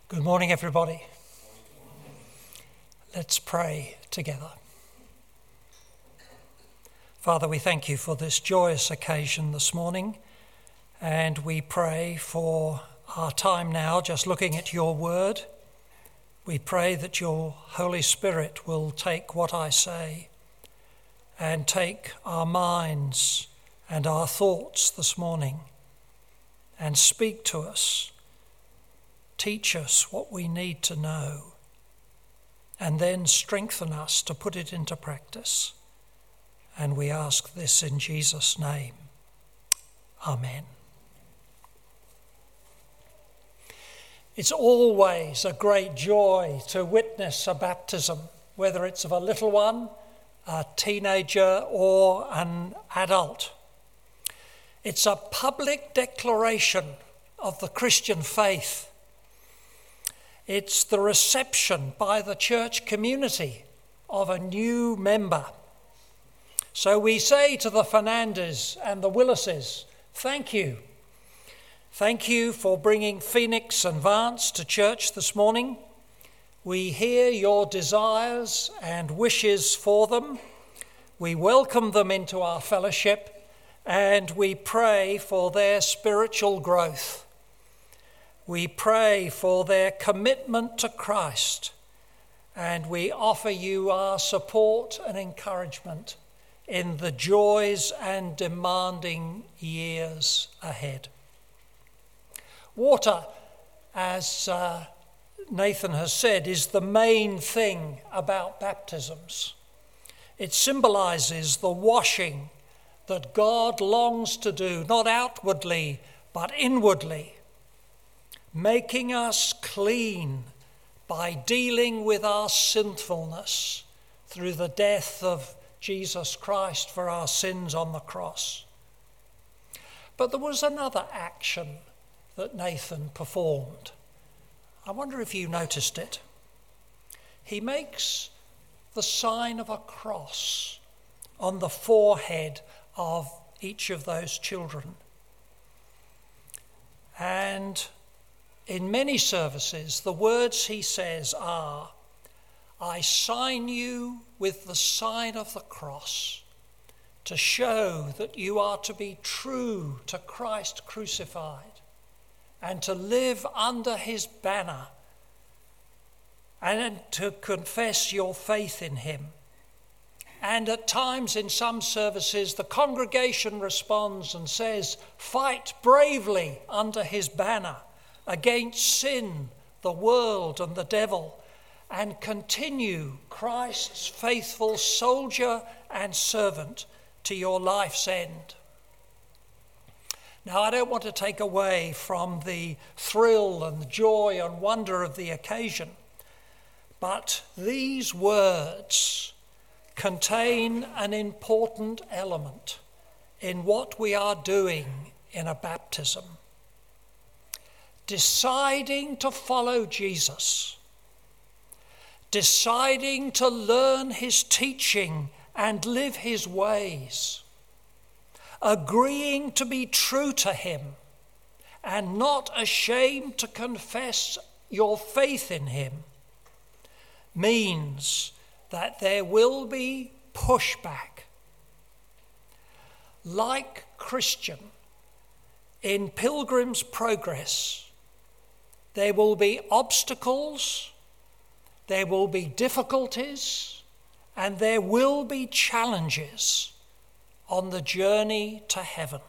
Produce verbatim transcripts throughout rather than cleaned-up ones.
Good morning, everybody. Let's pray together. Father, we thank you for this joyous occasion this morning, and we pray for our time now just looking at your word. We pray that your Holy Spirit will take what I say and take our minds and our thoughts this morning and speak to us. Teach us what we need to know, and then strengthen us to put it into practice. And we ask this in Jesus' name. Amen. It's always a great joy to witness a baptism, whether it's of a little one, a teenager, or an adult. It's a public declaration of the Christian faith. It's the reception by the church community of a new member. So we say to the Fernandes and the Willises, thank you. Thank you for bringing Phoenix and Vance to church this morning. We hear your desires and wishes for them. We welcome them into our fellowship, and we pray for their spiritual growth. We pray for their commitment to Christ, and we offer you our support and encouragement in the joys and demanding years ahead. Water, as uh, Nathan has said, is the main thing about baptisms. It symbolises the washing that God longs to do, not outwardly, but inwardly, making us clean by dealing with our sinfulness through the death of Jesus Christ for our sins on the cross. But there was another action that Nathan performed. I wonder if you noticed it. He makes the sign of a cross on the forehead of each of those children. And in many services, the words he says are, I sign you with the sign of the cross to show that you are to be true to Christ crucified and to live under his banner and to confess your faith in him. And at times in some services, the congregation responds and says, fight bravely under his banner against sin, the world, and the devil, and continue Christ's faithful soldier and servant to your life's end. Now, I don't want to take away from the thrill and the joy and wonder of the occasion, but these words contain an important element in what we are doing in a baptism. Deciding to follow Jesus, deciding to learn his teaching and live his ways, agreeing to be true to him and not ashamed to confess your faith in him, means that there will be pushback. Like Christian, in Pilgrim's Progress, there will be obstacles, there will be difficulties, and there will be challenges on the journey to heaven.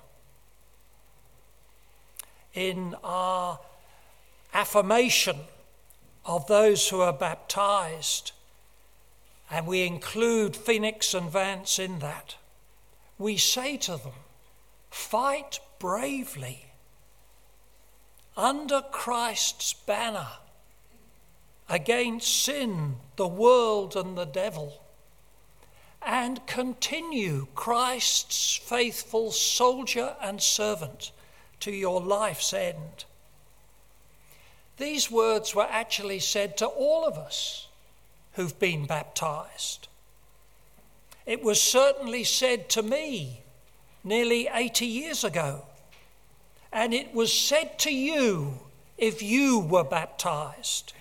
In our affirmation of those who are baptized, and we include Phoenix and Vance in that, we say to them, fight bravely under Christ's banner against sin, the world, and the devil, and continue Christ's faithful soldier and servant to your life's end. These words were actually said to all of us who've been baptized. It was certainly said to me nearly eighty years ago, and it was said to you if you were baptized.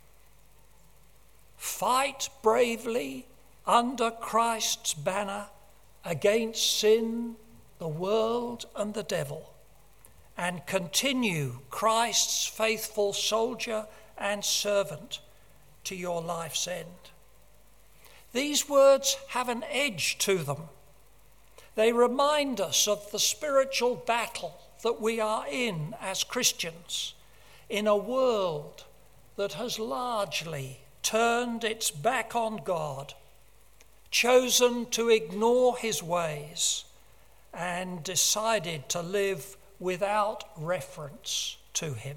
Fight bravely under Christ's banner against sin, the world, and the devil, and continue Christ's faithful soldier and servant to your life's end. These words have an edge to them. They remind us of the spiritual battle that we are in as Christians in a world that has largely turned its back on God, chosen to ignore his ways, and decided to live without reference to him.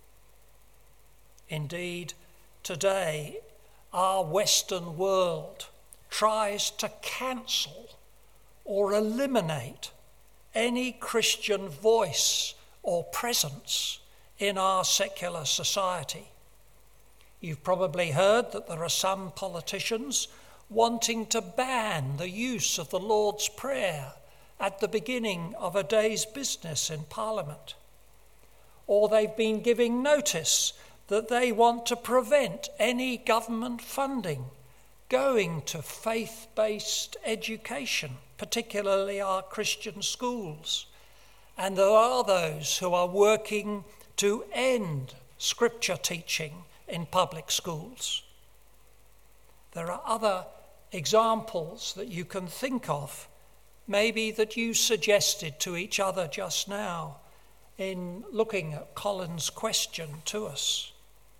Indeed, today, our Western world tries to cancel or eliminate any Christian voice or presence in our secular society. You've probably heard that there are some politicians wanting to ban the use of the Lord's Prayer at the beginning of a day's business in Parliament. Or they've been giving notice that they want to prevent any government funding going to faith-based education, particularly our Christian schools. And there are those who are working to end scripture teaching in public schools. There are other examples that you can think of, maybe that you suggested to each other just now in looking at Colin's question to us.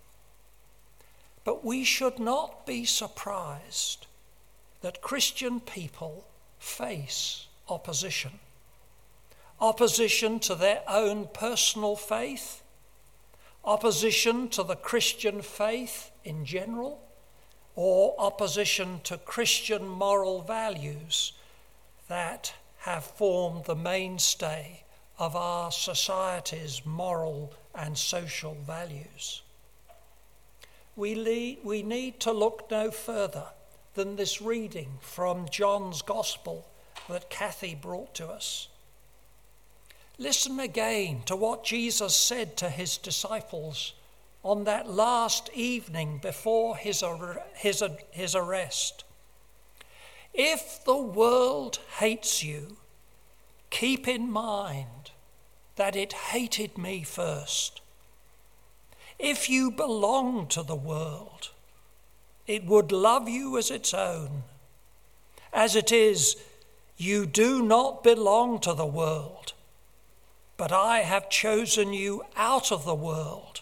But we should not be surprised that Christian people face opposition. Opposition to their own personal faith, opposition to the Christian faith in general, or opposition to Christian moral values that have formed the mainstay of our society's moral and social values. We, lead, we need to look no further than this reading from John's Gospel that Kathy brought to us. Listen again to what Jesus said to his disciples on that last evening before his, his, his arrest. If the world hates you, keep in mind that it hated me first. If you belong to the world, it would love you as its own. As it is, you do not belong to the world, but I have chosen you out of the world.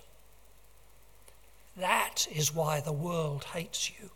That is why the world hates you.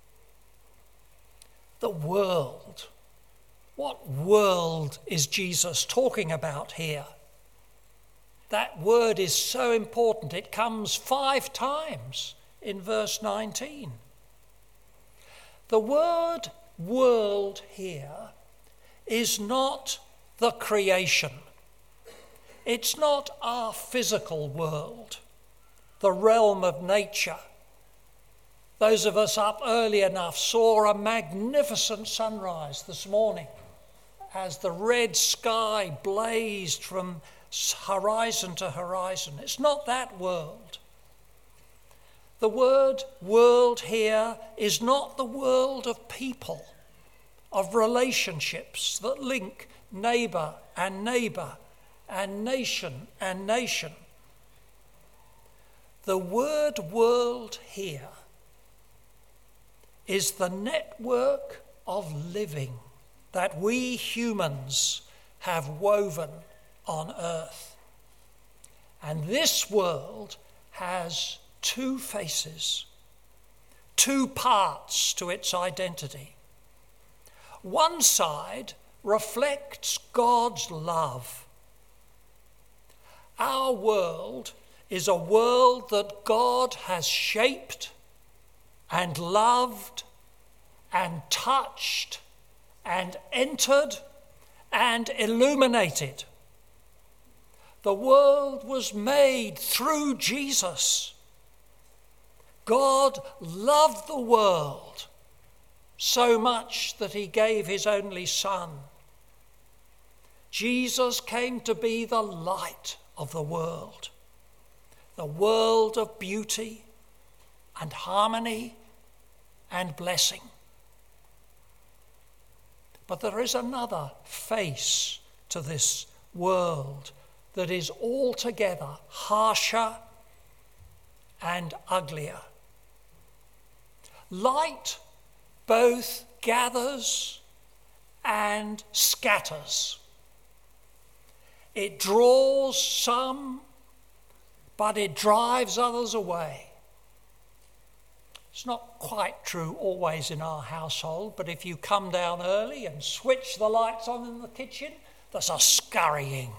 The world. What world is Jesus talking about here? That word is so important. It comes five times in verse nineteen. The word world here is not the creation. It's not our physical world, the realm of nature. Those of us up early enough saw a magnificent sunrise this morning as the red sky blazed from horizon to horizon. It's not that world. The word world here is not the world of people, of relationships that link neighbour and neighbour and nation and nation. The word world here is the network of living that we humans have woven on earth. And this world has two faces, two parts to its identity. One side reflects God's love. Our world is a world that God has shaped and loved and touched and entered and illuminated. The world was made through Jesus. God loved the world so much that he gave his only Son. Jesus came to be the light of the world. the world of beauty and harmony and blessing. But there is another face to this world that is altogether harsher and uglier. Light both gathers and scatters. It draws some, but it drives others away. It's not quite true always in our household, but if you come down early and switch the lights on in the kitchen, there's a scurrying.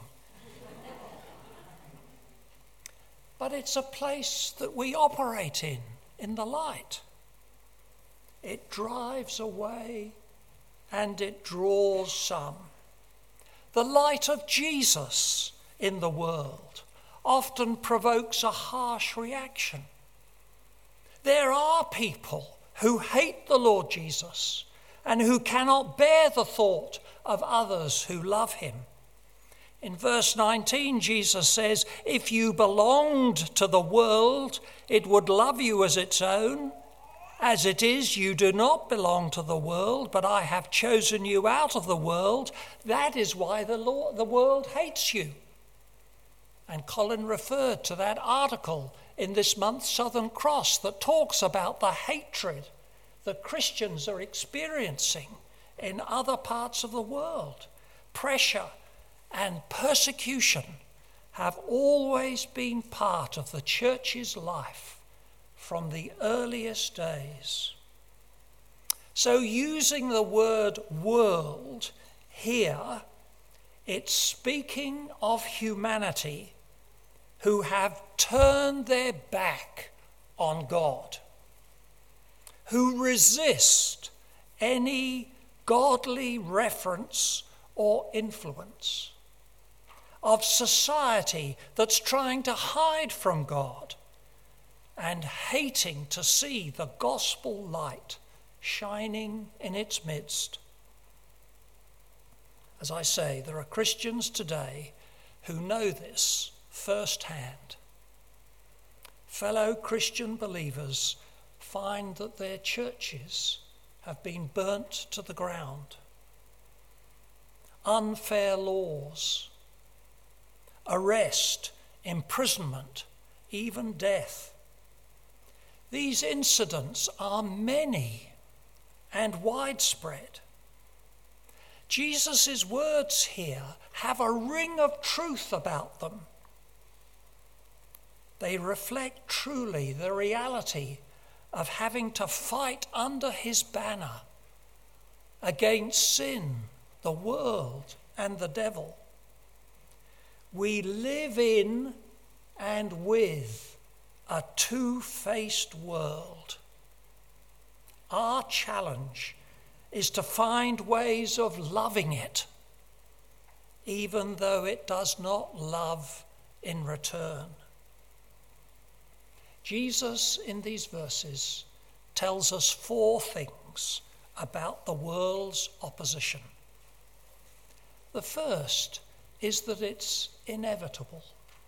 But it's a place that we operate in, in the light. It drives away and it draws some. The light of Jesus in the world often provokes a harsh reaction. There are people who hate the Lord Jesus and who cannot bear the thought of others who love him. In verse nineteen, Jesus says, "If you belonged to the world, it would love you as its own. As it is, you do not belong to the world, but I have chosen you out of the world. That is why the Lord, the world hates you." And Colin referred to that article in this month's Southern Cross that talks about the hatred that Christians are experiencing in other parts of the world. Pressure and persecution have always been part of the church's life from the earliest days. So using the word world here, it's speaking of humanity who have turned their back on God, who resist any godly reference or influence, of society that's trying to hide from God and hating to see the gospel light shining in its midst. As I say, there are Christians today who know this firsthand. Fellow Christian believers find that their churches have been burnt to the ground. Unfair laws, arrest, imprisonment, even death. These incidents are many and widespread. Jesus' words here have a ring of truth about them. They reflect truly the reality of having to fight under his banner against sin, the world, and the devil. We live in and with a two-faced world. Our challenge is to find ways of loving it, even though it does not love in return. Jesus, in these verses, tells us four things about the world's opposition. The first is that it's inevitable.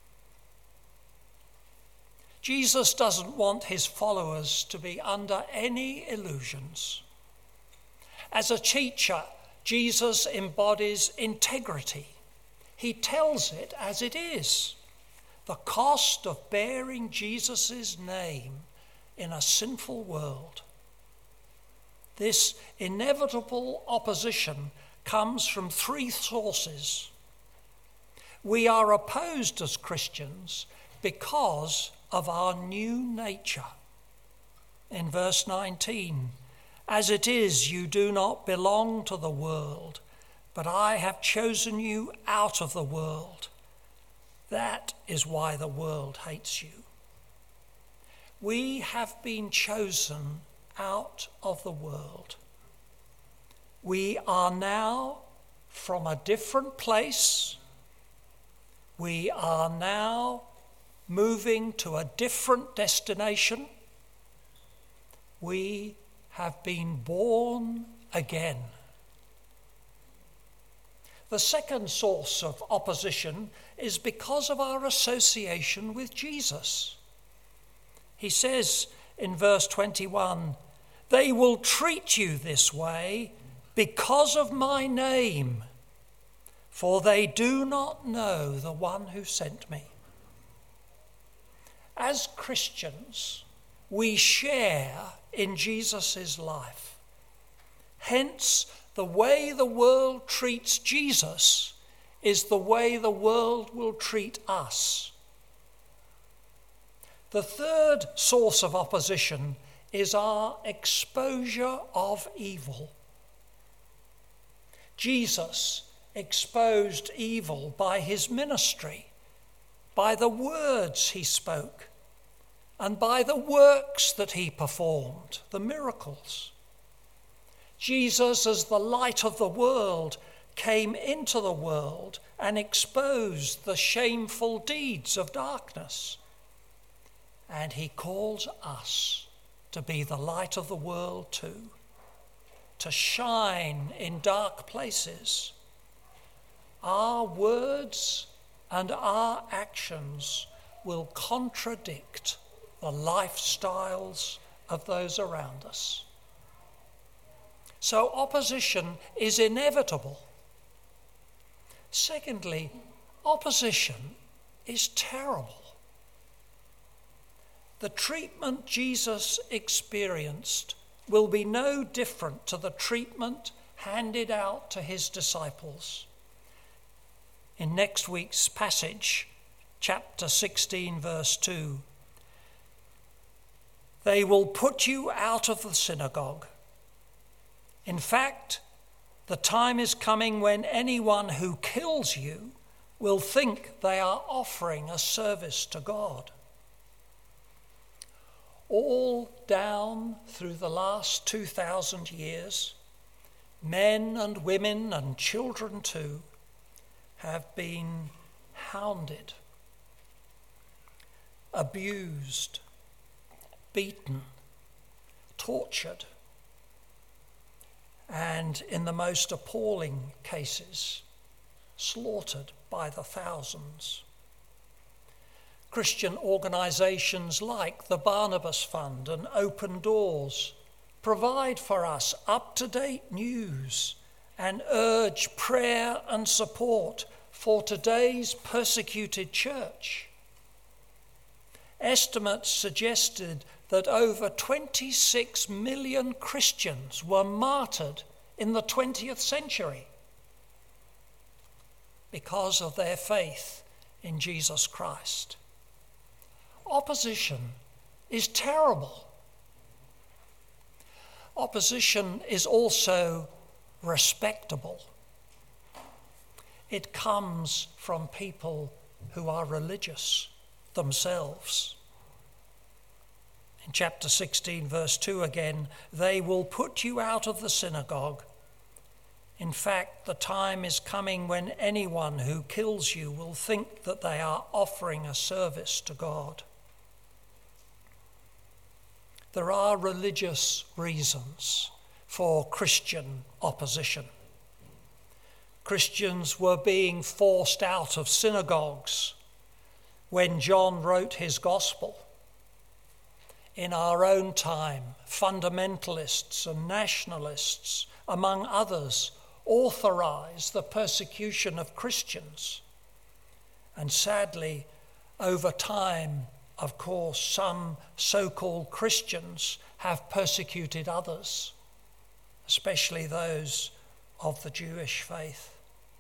Jesus doesn't want his followers to be under any illusions. As a teacher, Jesus embodies integrity. He tells it as it is. The cost of bearing Jesus' name in a sinful world. This inevitable opposition comes from three sources. We are opposed as Christians because of our new nature. In verse nineteen, "As it is, you do not belong to the world, but I have chosen you out of the world. That is why the world hates you." We have been chosen out of the world. We are now from a different place. We are now moving to a different destination. We have been born again. The second source of opposition is because of our association with Jesus. He says in verse twenty-one, "They will treat you this way because of my name, for they do not know the one who sent me." As Christians, we share in Jesus' life. Hence, the way the world treats Jesus is the way the world will treat us. The third source of opposition is our exposure of evil. Jesus exposed evil by his ministry, by the words he spoke, and by the works that he performed, the miracles. Jesus, as the light of the world, came into the world and exposed the shameful deeds of darkness. And he calls us to be the light of the world too, to shine in dark places. Our words and our actions will contradict the lifestyles of those around us. So opposition is inevitable. Secondly, opposition is terrible. The treatment Jesus experienced will be no different to the treatment handed out to his disciples. In next week's passage, chapter sixteen, verse two, "They will put you out of the synagogue. In fact, the time is coming when anyone who kills you will think they are offering a service to God." All down through the last two thousand years, men and women and children too have been hounded, abused, beaten, tortured, and in the most appalling cases, slaughtered by the thousands. Christian organisations like the Barnabas Fund and Open Doors provide for us up-to-date news and urge prayer and support for today's persecuted church. Estimates suggested that over twenty-six million Christians were martyred in the twentieth century because of their faith in Jesus Christ. Opposition is terrible. Opposition is also respectable. It comes from people who are religious themselves. In chapter sixteen, verse two again, "They will put you out of the synagogue. In fact, the time is coming when anyone who kills you will think that they are offering a service to God." There are religious reasons for Christian opposition. Christians were being forced out of synagogues when John wrote his gospel. In our own time, fundamentalists and nationalists, among others, authorize the persecution of Christians. And sadly, over time, of course, some so-called Christians have persecuted others, especially those of the Jewish faith.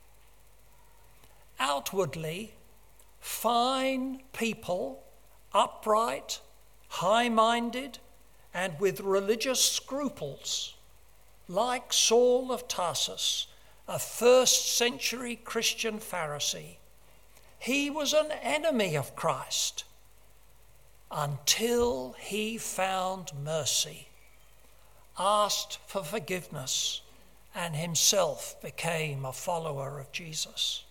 Outwardly, fine people, upright, high-minded, and with religious scruples, like Saul of Tarsus, a first-century Christian Pharisee. He was an enemy of Christ until he found mercy, asked for forgiveness, and himself became a follower of Jesus.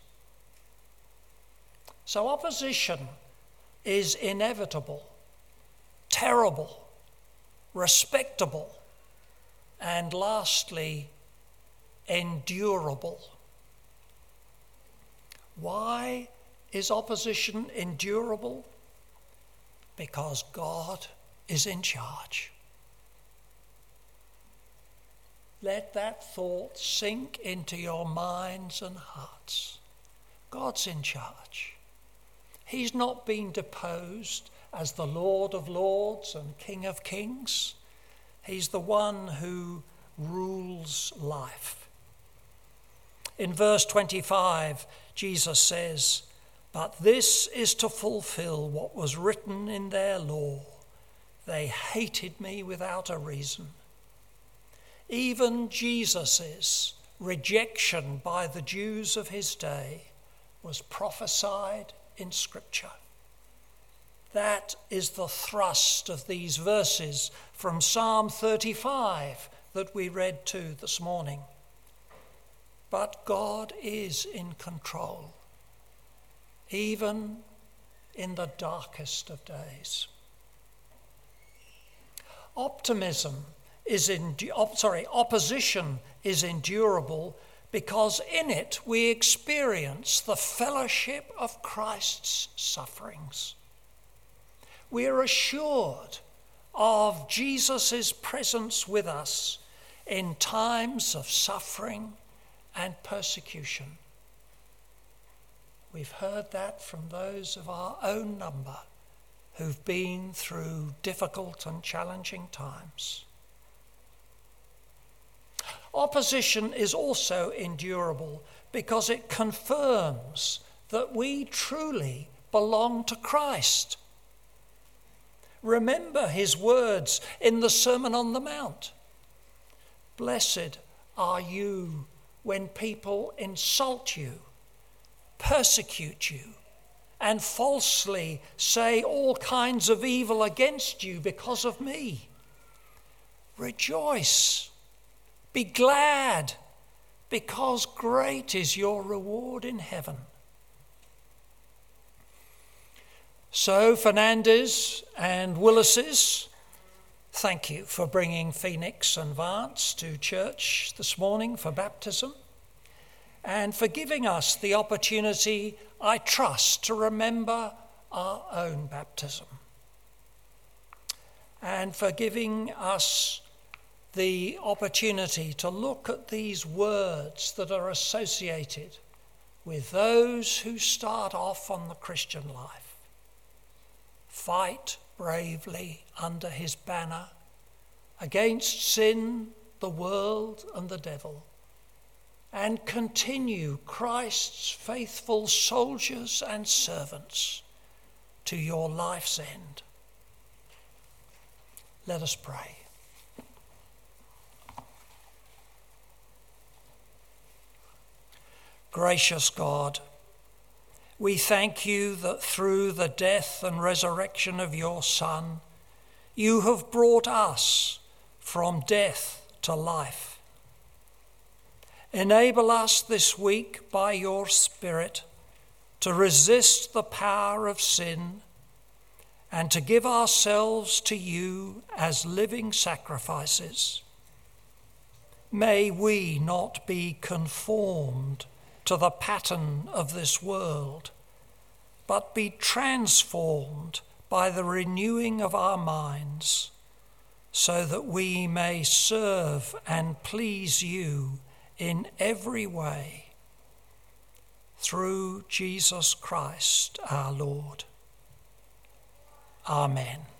So opposition is inevitable, terrible, respectable, and lastly, endurable. Why is opposition endurable? Because God is in charge. Let that thought sink into your minds and hearts. God's in charge. He's not been deposed as the Lord of Lords and King of Kings. He's the one who rules life. In verse twenty-five, Jesus says, "But this is to fulfill what was written in their law. They hated me without a reason." Even Jesus' rejection by the Jews of his day was prophesied in Scripture. That is the thrust of these verses from Psalm thirty-five that we read to this morning. But God is in control, even in the darkest of days. Optimism is in, op, sorry, opposition is endurable because in it we experience the fellowship of Christ's sufferings. We are assured of Jesus' presence with us in times of suffering and persecution. We've heard that from those of our own number who've been through difficult and challenging times. Opposition is also endurable because it confirms that we truly belong to Christ. Remember his words in the Sermon on the Mount. "Blessed are you when people insult you, persecute you, and falsely say all kinds of evil against you because of me. Rejoice, be glad, because great is your reward in heaven." So, Fernandez and Willis's, thank you for bringing Phoenix and Vance to church this morning for baptism, and for giving us the opportunity, I trust, to remember our own baptism, and for giving us the opportunity to look at these words that are associated with those who start off on the Christian life. Fight bravely under his banner against sin, the world, and the devil, and continue Christ's faithful soldiers and servants to your life's end. Let us pray. Gracious God, we thank you that through the death and resurrection of your Son, you have brought us from death to life. Enable us this week by your Spirit to resist the power of sin and to give ourselves to you as living sacrifices. May we not be conformed to the pattern of this world, but be transformed by the renewing of our minds, so that we may serve and please you in every way, through Jesus Christ our Lord. Amen.